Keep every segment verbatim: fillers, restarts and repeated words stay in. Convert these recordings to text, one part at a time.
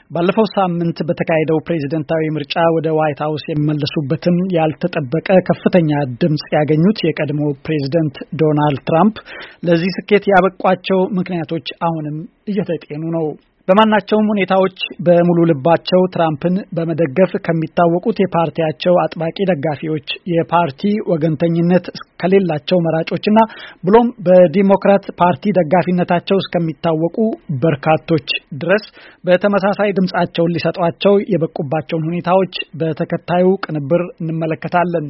ባለፈው ሳምንት በተካሄደው ፕሬዝዳንታዊ ምርጫ ወደ ዋይት ሃውስ የሚመለሱበትን ያልተጠበቀ ከፍተኛ ድምጽ ያገኙት የቀድሞ ፕሬዝዳንት ዶናልድ ትራምፕ ለዚህ ስኬት ያበቋቸው ምክንያቶች አሁንም እየተጤኑ ነው። በማናቸውም ሁኔታዎች በሙሉ ልባቸው ትራምፕን በመደገፍ ከሚታወቁት የፓርቲያቸው አጥባቂ ደጋፊዎች የፓርቲ ወገንተኝነት ከሌላቸው መራጮችና ብሎም በዲሞክራት ፓርቲ ደጋፊነታቸው እስከሚታወቁ በርካቶች ድረስ በተመሳሳይ ድምጻቸውን ሊሰጧቸው የበቁባቸውን ሁኔታዎች በተከታዩ ቅንብር እንመለከታለን።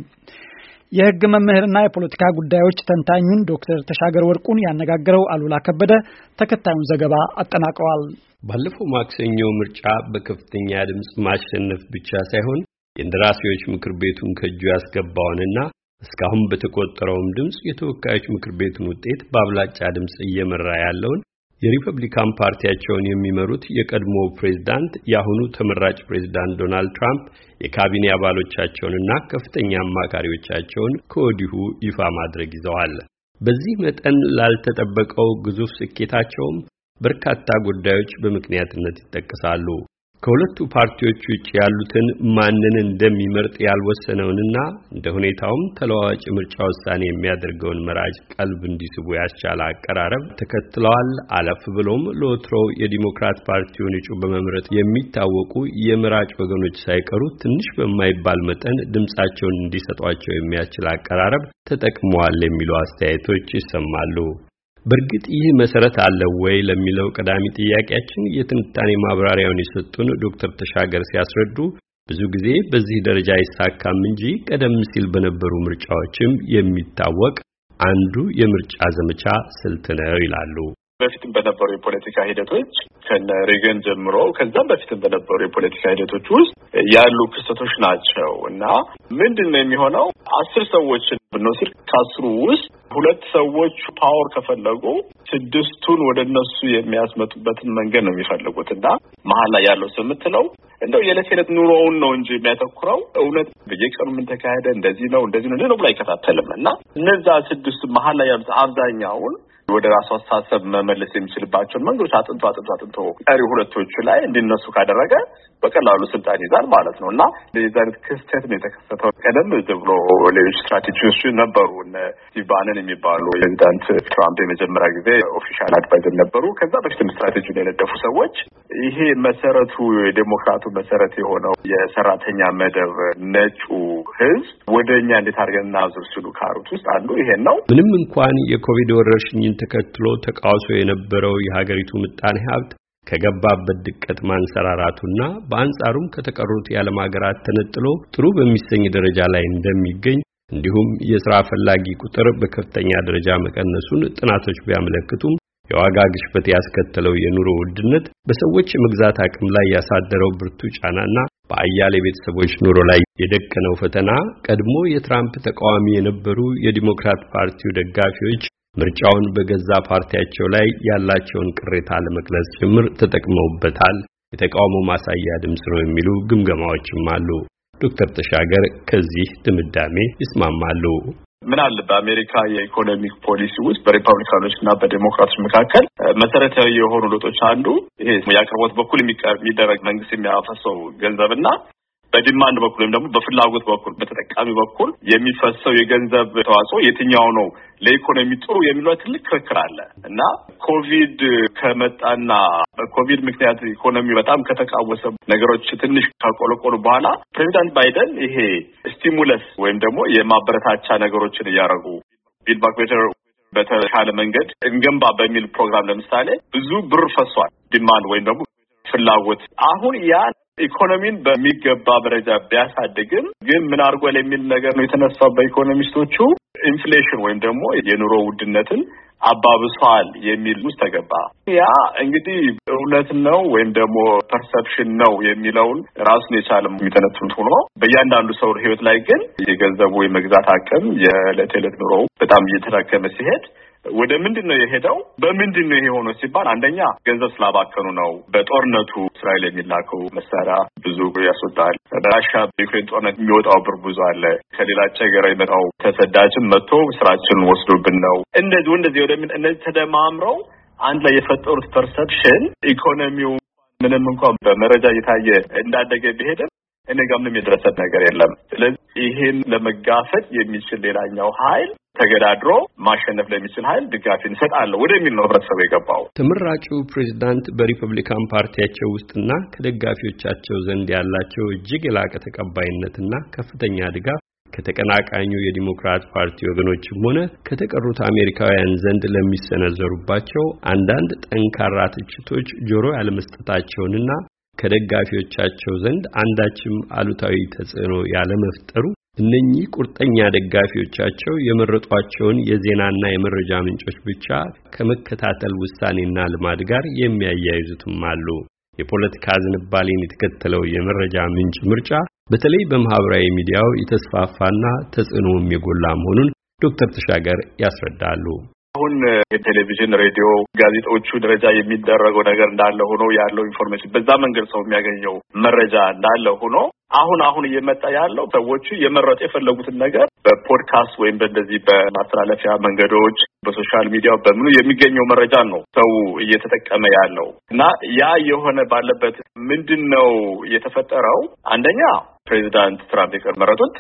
የሕግ መምህርና የፖለቲካ ጉዳዮች ተንታኙን ዶክተር ተሻገር ወርቁን ያነጋገረው አሉላ ከበደ ተከታዩን ዘገባ አጠናቀዋል። ባለፈው ማክሰኞ ምርጫ በከፍተኛ ድምጽ ማሸነፍ ብቻ ሳይሆን የእንደራሴዎች ምክር ቤቱን ከእጁ ያስገባውንና እስካሁን በተቆጠረውም ድምጽ የተወካዮች ምክር ቤቱን ውጤት በአብላጫ ድምጽ እየመራ ያለውን የሪፐብሊካን ፓርቲያቸውን የሚመሩት የቀድሞ ፕሬዝዳንት የአሁኑ ተመራጭ ፕሬዝዳንት ዶናልድ ትራምፕ የካቢኔ አባሎቻቸውንና ከፍተኛ አማካሪዎቻቸውን ከወዲሁ ይፋ ማድረግ ይዘዋል። በዚህ መጠን ላልተጠበቀው ግዙፍ ስኬታቸውም በርካታ ጉዳዮች በምክንያትነት ይጠቀሳሉ። ከሁለቱ ፓርቲዎች ውጭ ያሉትን ማንን እንደሚመርጥ ያልወሰነውንና እንደ ሁኔታውም ተለዋዋጭ ምርጫ ውሳኔ የሚያደርገውን መራጭ ቀልብ እንዲስቡ ያስቻለ አቀራረብ ተከትለዋል። አለፍ ብሎም ለወትሮው የዲሞክራት ፓርቲውን እጩ በመምረጥ የሚታወቁ የመራጭ ወገኖች ሳይቀሩ ትንሽ በማይባል መጠን ድምጻቸውን እንዲሰጧቸው የሚያስችል አቀራረብ ተጠቅመዋል የሚሉ አስተያየቶች ይሰማሉ። በእርግጥ ይህ መሰረት አለው ወይ ለሚለው ቀዳሚ ጥያቄያችን የትንታኔ ማብራሪያውን የሰጡን ዶክተር ተሻገር ሲያስረዱ ብዙ ጊዜ በዚህ ደረጃ አይሳካም እንጂ ቀደም ሲል በነበሩ ምርጫዎችም የሚታወቅ አንዱ የምርጫ ዘመቻ ስልት ነው ይላሉ። በፊትም በነበሩ የፖለቲካ ሂደቶች ከነ ሬገን ጀምሮ ከዛም በፊትም በነበሩ የፖለቲካ ሂደቶች ውስጥ ያሉ ክስተቶች ናቸው እና ምንድነው የሚሆነው? አስር ሰዎች ብንወስድ ከአስሩ ውስጥ ሁለት ሰዎች ፓወር ከፈለጉ ስድስቱን ወደ እነሱ የሚያስመጡበትን መንገድ ነው የሚፈልጉት እና መሀል ላይ ያለው ሰው የምትለው እንደው የዕለት የዕለት ኑሮውን ነው እንጂ የሚያተኩረው እውነት በየቀኑ ምን ተካሄደ እንደዚህ ነው እንደዚህ ነው ብሎ አይከታተልም እና እነዛ ስድስቱ መሀል ላይ ያሉት አብዛኛውን ወደ ራሱ አስተሳሰብ መመለስ የሚችልባቸውን መንገዶች አጥንቶ አጥንቶ አጥንቶ ቀሪ ሁለቶቹ ላይ እንዲነሱ ካደረገ በቀላሉ ስልጣን ይዛል ማለት ነው እና የዚህ አይነት ክስተት ነው የተከሰተው። ቀደም ብሎ ሌሎች ስትራቴጂዎች ነበሩ። እነ ስቲቭ ባነን የሚባሉ ፕሬዚዳንት ትራምፕ የመጀመሪያ ጊዜ ኦፊሻል አድቫይዘር ነበሩ። ከዛ በፊትም ስትራቴጂውን የነደፉ ሰዎች ይሄ መሰረቱ የዴሞክራቱ መሰረት የሆነው የሰራተኛ መደብ ነጩ ህዝብ ወደኛ እንዴት አድርገን እናዙር ሲሉ ካሩት ውስጥ አንዱ ይሄን ነው። ምንም እንኳን የኮቪድ ወረርሽኝን ተከትሎ ተቃውሶ የነበረው የሀገሪቱ ምጣኔ ሀብት ከገባበት ድቀት ማንሰራራቱና በአንጻሩም ከተቀሩት የዓለም ሀገራት ተነጥሎ ጥሩ በሚሰኝ ደረጃ ላይ እንደሚገኝ እንዲሁም የሥራ ፈላጊ ቁጥር በከፍተኛ ደረጃ መቀነሱን ጥናቶች ቢያመለክቱም የዋጋ ግሽበት ያስከተለው የኑሮ ውድነት በሰዎች የመግዛት አቅም ላይ ያሳደረው ብርቱ ጫናና በአያሌ ቤተሰቦች ኑሮ ላይ የደቀነው ፈተና ቀድሞ የትራምፕ ተቃዋሚ የነበሩ የዲሞክራት ፓርቲው ደጋፊዎች ምርጫውን በገዛ ፓርቲያቸው ላይ ያላቸውን ቅሬታ ለመግለጽ ጭምር ተጠቅመውበታል። የተቃውሞ ማሳያ ድምጽ ነው የሚሉ ግምገማዎችም አሉ። ዶክተር ተሻገር ከዚህ ድምዳሜ ይስማማሉ። ምን አለ በአሜሪካ የኢኮኖሚክ ፖሊሲ ውስጥ በሪፐብሊካኖች እና በዲሞክራቶች መካከል መሰረታዊ የሆኑ ለውጦች አንዱ ይሄ የአቅርቦት በኩል የሚደረግ መንግስት የሚያፈሰው ገንዘብና በዲማንድ በኩል ወይም ደግሞ በፍላጎት በኩል በተጠቃሚ በኩል የሚፈሰው የገንዘብ ተዋጽኦ የትኛው ነው ለኢኮኖሚ ጥሩ የሚለው ትልቅ ክርክር አለ እና ኮቪድ ከመጣና በኮቪድ ምክንያት ኢኮኖሚ በጣም ከተቃወሰ ነገሮች ትንሽ ካቆለቆሉ በኋላ ፕሬዚዳንት ባይደን ይሄ ስቲሙለስ ወይም ደግሞ የማበረታቻ ነገሮችን እያደረጉ ቢልድ ባክ ቤተር በተሻለ መንገድ እንገንባ በሚል ፕሮግራም ለምሳሌ ብዙ ብር ፈሷል። ዲማንድ ወይም ደግሞ ፍላጎት አሁን ያ ኢኮኖሚን በሚገባ ደረጃ ቢያሳድግም ግን ምን አድርጓል የሚል ነገር ነው የተነሳው በኢኮኖሚስቶቹ። ኢንፍሌሽን ወይም ደግሞ የኑሮ ውድነትን አባብሷል የሚል ውስጥ ተገባ። ያ እንግዲህ እውነት ነው ወይም ደግሞ ፐርሰፕሽን ነው የሚለውን ራሱን የቻለ የሚተነትኑት ሆኖ በእያንዳንዱ ሰው ሕይወት ላይ ግን የገንዘቡ የመግዛት አቅም የዕለት ዕለት ኑሮ በጣም እየተራከመ ሲሄድ ወደ ምንድነው የሄደው? በምንድነው ይሄ ሆኖ ሲባል አንደኛ ገንዘብ ስላባከኑ ነው። በጦርነቱ እስራኤል የሚላከው መሳሪያ ብዙ ያስወጣል። ራሻ በዩክሬን ጦርነት የሚወጣው ብር ብዙ አለ። ከሌላ ሀገር የመጣው ተሰዳጅም መጥቶ ስራችንን ወስዶብን ነው። እንደዚህ እንደዚህ ወደ ምን እነዚህ ተደማምረው አንድ ላይ የፈጠሩት ፐርሰፕሽን ኢኮኖሚው ምንም እንኳን በመረጃ እየታየ እንዳደገ ቢሄድም እኔ ጋር ምንም የደረሰ ነገር የለም። ስለዚህ ይሄን ለመጋፈጥ የሚችል ሌላኛው ኃይል ተገዳድሮ ማሸነፍ ለሚችል ኃይል ድጋፍ እንሰጣለን ወደሚል ነው ህብረተሰቡ የገባው። ተመራጩ ፕሬዝዳንት በሪፐብሊካን ፓርቲያቸው ውስጥና ከደጋፊዎቻቸው ዘንድ ያላቸው እጅግ የላቀ ተቀባይነትና ከፍተኛ ድጋፍ ከተቀናቃኙ የዲሞክራት ፓርቲ ወገኖችም ሆነ ከተቀሩት አሜሪካውያን ዘንድ ለሚሰነዘሩባቸው አንዳንድ ጠንካራ ትችቶች ጆሮ ያለመስጠታቸውንና ከደጋፊዎቻቸው ዘንድ አንዳችም አሉታዊ ተጽዕኖ ያለመፍጠሩ እነኚህ ቁርጠኛ ደጋፊዎቻቸው የመረጧቸውን የዜናና የመረጃ ምንጮች ብቻ ከመከታተል ውሳኔና ልማድ ጋር የሚያያይዙትም አሉ። የፖለቲካ ዝንባሌን የተከተለው የመረጃ ምንጭ ምርጫ በተለይ በማህበራዊ ሚዲያው የተስፋፋና ተጽዕኖም የጎላ መሆኑን ዶክተር ተሻገር ያስረዳሉ። አሁን የቴሌቪዥን፣ ሬዲዮ፣ ጋዜጦቹ ደረጃ የሚደረገው ነገር እንዳለ ሆኖ ያለው ኢንፎርሜሽን በዛ መንገድ ሰው የሚያገኘው መረጃ እንዳለ ሆኖ አሁን አሁን እየመጣ ያለው ሰዎቹ የመረጡ የፈለጉትን ነገር በፖድካስት ወይም በእንደዚህ በማስተላለፊያ መንገዶች በሶሻል ሚዲያ በምኑ የሚገኘው መረጃ ነው ሰው እየተጠቀመ ያለው እና ያ የሆነ ባለበት ምንድነው የተፈጠረው? አንደኛ ፕሬዚዳንት ትራምፕ የመረጡት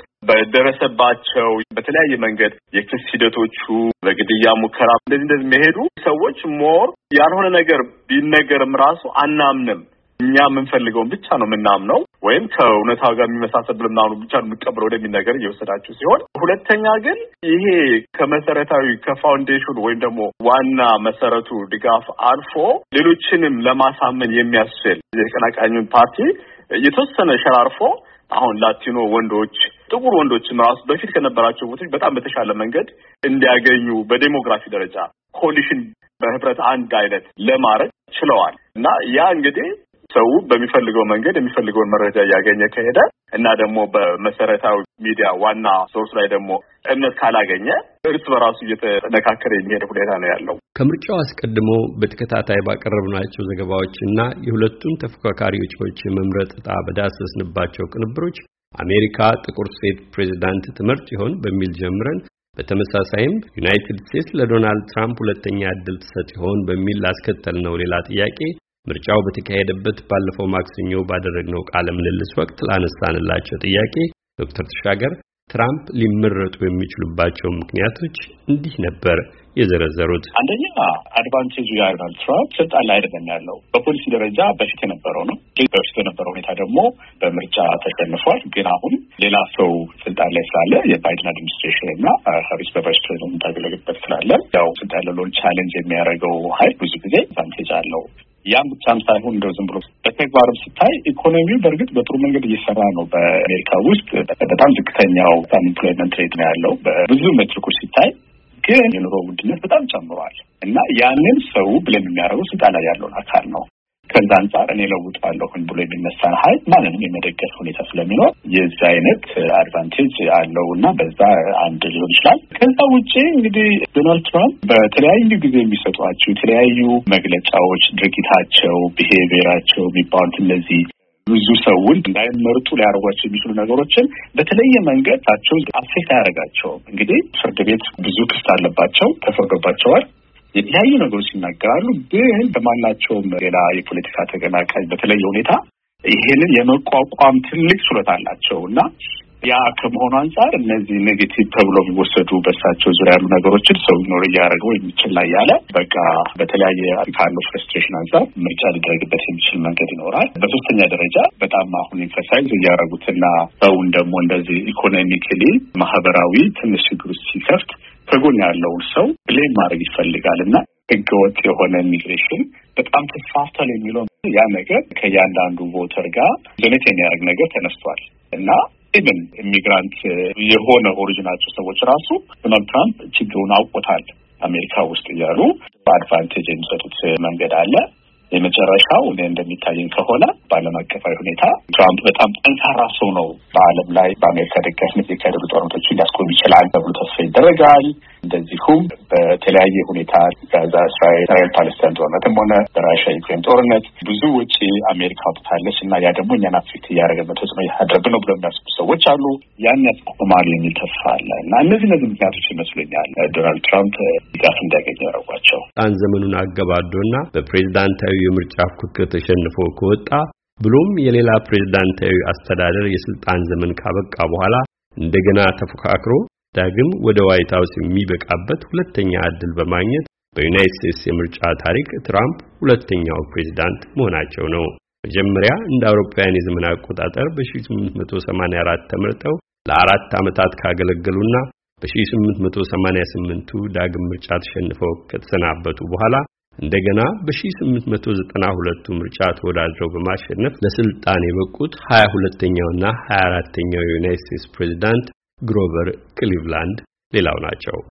በደረሰባቸው በተለያየ መንገድ የክስ ሂደቶቹ በግድያ ሙከራ እንደዚህ እንደዚህ መሄዱ ሰዎች ሞር ያልሆነ ነገር ቢነገርም ራሱ አናምንም እኛ የምንፈልገውን ብቻ ነው የምናምነው ወይም ከእውነታው ጋር የሚመሳሰል ብለናው ብቻ ነው የምንቀበለው ወደሚል ነገር እየወሰዳችሁ ሲሆን፣ ሁለተኛ ግን ይሄ ከመሰረታዊ ከፋውንዴሽኑ ወይም ደግሞ ዋና መሰረቱ ድጋፍ አልፎ ሌሎችንም ለማሳመን የሚያስችል የተቀናቃኙን ፓርቲ የተወሰነ ሸራርፎ አሁን ላቲኖ ወንዶች ጥቁር ወንዶችም ራሱ በፊት ከነበራቸው ቦታዎች በጣም በተሻለ መንገድ እንዲያገኙ በዴሞግራፊ ደረጃ ኮሊሽን በህብረት አንድ አይነት ለማድረግ ችለዋል እና ያ እንግዲህ ሰው በሚፈልገው መንገድ የሚፈልገውን መረጃ ያገኘ ከሄደ እና ደግሞ በመሰረታዊ ሚዲያ ዋና ሶርስ ላይ ደግሞ እምነት ካላገኘ እርስ በራሱ እየተነካከረ የሚሄድ ሁኔታ ነው ያለው። ከምርጫው አስቀድሞ በተከታታይ ባቀረብናቸው ዘገባዎችና የሁለቱን ተፎካካሪ እጩዎች የመምረጥ ዕጣ በዳሰስንባቸው ቅንብሮች አሜሪካ ጥቁር ሴት ፕሬዝዳንት ትመርጥ ይሆን በሚል ጀምረን በተመሳሳይም ዩናይትድ ስቴትስ ለዶናልድ ትራምፕ ሁለተኛ ዕድል ትሰጥ ይሆን በሚል ላስከተልነው ሌላ ጥያቄ ምርጫው በተካሄደበት ባለፈው ማክሰኞ ባደረግነው ቃለ ምልልስ ወቅት ላነሳንላቸው ጥያቄ ዶክተር ተሻገር ትራምፕ ሊመረጡ የሚችሉባቸው ምክንያቶች እንዲህ ነበር የዘረዘሩት። አንደኛ አድቫንቴጁ ያለው ትራምፕ ስልጣን ላይ አይደለም ያለው በፖሊሲ ደረጃ በፊት የነበረው ነው። በፊት የነበረው ሁኔታ ደግሞ በምርጫ ተሸንፏል። ግን አሁን ሌላ ሰው ስልጣን ላይ ስላለ የባይደን አድሚኒስትሬሽን እና ሃሪስ በቫይስ ፕሬዚደንት ታገለግበት ስላለ ያው ስልጣን ያለውን ቻሌንጅ የሚያደርገው ኃይል ብዙ ጊዜ አድቫንቴጅ አለው። ያም ብቻም ሳይሆን እንደው ዝም ብሎ በተግባርም ሲታይ ኢኮኖሚው በእርግጥ በጥሩ መንገድ እየሰራ ነው። በአሜሪካ ውስጥ በጣም ዝቅተኛው አንኤምፕሎይመንት ሬት ነው ያለው። በብዙ ሜትሪኮች ሲታይ ግን የኑሮ ውድነት በጣም ጨምሯል እና ያንን ሰው ብለን የሚያደርገው ስልጣን ላይ ያለውን አካል ነው። ከዛ አንጻር እኔ ለውጣለሁኝ ብሎ የሚነሳን ኃይል ማንንም የመደገፍ ሁኔታ ስለሚኖር የዛ አይነት አድቫንቴጅ አለው እና በዛ አንድ ሊሆን ይችላል። ከዛ ውጪ እንግዲህ ዶናልድ ትራምፕ በተለያዩ ጊዜ የሚሰጧቸው የተለያዩ መግለጫዎች፣ ድርጊታቸው፣ ቢሄቪየራቸው የሚባሉት እነዚህ ብዙ ሰውን እንዳይመርጡ ሊያደርጓቸው የሚችሉ ነገሮችን በተለየ መንገድ ታቸው አፌክት አያደርጋቸውም። እንግዲህ ፍርድ ቤት ብዙ ክስ አለባቸው፣ ተፈርዶባቸዋል። የተለያዩ ነገሮች ይናገራሉ። ግን በማናቸውም ሌላ የፖለቲካ ተቀናቃኝ በተለየ ሁኔታ ይሄንን የመቋቋም ትልቅ ችሎታ አላቸው እና ያ ከመሆኑ አንጻር እነዚህ ኔጌቲቭ ተብሎ የሚወሰዱ በእሳቸው ዙሪያ ያሉ ነገሮችን ሰው ኢግኖር እያደረገው የሚችል ላይ ያለ በቃ በተለያየ ካለው ፍረስትሬሽን አንጻር ምርጫ ሊደረግበት የሚችል መንገድ ይኖራል። በሶስተኛ ደረጃ በጣም አሁን ኢንፈሳይዝ እያደረጉትና ሰውን ደግሞ እንደዚህ ኢኮኖሚክሊ ማህበራዊ ትንሽ ችግር ሲከፍት ከጎን ያለውን ሰው ብሌም ማድረግ ይፈልጋል እና ህገወጥ የሆነ ኢሚግሬሽን በጣም ተስፋፍቷል የሚለው ያ ነገር ከእያንዳንዱ ቮተር ጋር ጀኔት የሚያደርግ ነገር ተነስቷል እና ኢቨን ኢሚግራንት የሆነ ኦሪጂናቸው ሰዎች ራሱ ዶናልድ ትራምፕ ችግሩን አውቆታል አሜሪካ ውስጥ እያሉ በአድቫንቴጅ የሚሰጡት መንገድ አለ። የመጨረሻው እኔ እንደሚታየኝ ከሆነ በዓለም አቀፋዊ ሁኔታ ትራምፕ በጣም ጠንካራ ሰው ነው። በዓለም ላይ በአሜሪካ ደጋፊነት የሚካሄዱ ጦርነቶችን ሊያስቆም ይችላል ተብሎ ተስፋ ይደረጋል። እንደዚሁም በተለያየ ሁኔታ ጋዛ፣ እስራኤል እስራኤል ፓለስታይን ጦርነትም ሆነ በራሽያ ዩክሬን ጦርነት ብዙ ውጪ አሜሪካ አውጥታለች እና ያ ደግሞ እኛን አፌክት እያደረገ ነው ተጽዕኖ እያደረገብን ነው ብለው የሚያስቡ ሰዎች አሉ። ያን ያስቆማሉ የሚል ተስፋ አለ እና እነዚህ እነዚህ ምክንያቶች ይመስሉኛል ዶናልድ ትራምፕ ድጋፍ እንዲያገኙ ያደረጓቸው። ጣን ዘመኑን አገባዶና በፕሬዝዳንታዊ የምርጫ ፉክክር ተሸንፎ ከወጣ ብሎም የሌላ ፕሬዝዳንታዊ አስተዳደር የስልጣን ዘመን ካበቃ በኋላ እንደገና ተፎካክሮ ዳግም ወደ ዋይት ሃውስ የሚበቃበት ሁለተኛ ዕድል በማግኘት በዩናይትድ ስቴትስ የምርጫ ታሪክ ትራምፕ ሁለተኛው ፕሬዝዳንት መሆናቸው ነው። መጀመሪያ እንደ አውሮፓውያን የዘመን አቆጣጠር በ1884 ተመርጠው ለአራት ዓመታት ካገለገሉና በ1888ቱ ዳግም ምርጫ ተሸንፈው ከተሰናበቱ በኋላ እንደገና በ1892ቱ ምርጫ ተወዳድረው በማሸነፍ ለስልጣን የበቁት ሃያ ሁለተኛውና ሃያ አራተኛው የዩናይትድ ስቴትስ ፕሬዝዳንት ግሮቨር ክሊቭላንድ ሌላው ናቸው።